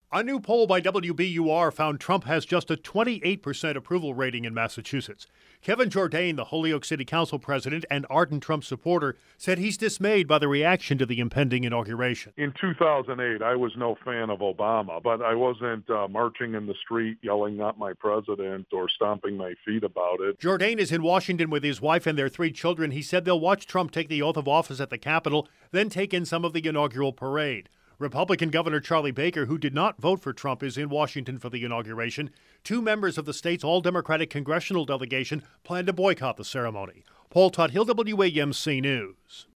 A new poll by WBUR found Trump has just a 28% approval rating in Massachusetts. Kevin Jourdain, the Holyoke City Council president and ardent Trump supporter, said he's dismayed by the reaction to the impending inauguration. In 2008, I was no fan of Obama, but I wasn't marching in the street yelling "not my president" or stomping my feet about it. Jourdain is in Washington with his wife and their 3 children. He said they'll watch Trump take the oath of office at the Capitol, then take in some of the inaugural parade. Republican Governor Charlie Baker, who did not vote for Trump, is in Washington for the inauguration. 2 members of the state's all-Democratic congressional delegation plan to boycott the ceremony. Paul Todd-Hill, WAMC News.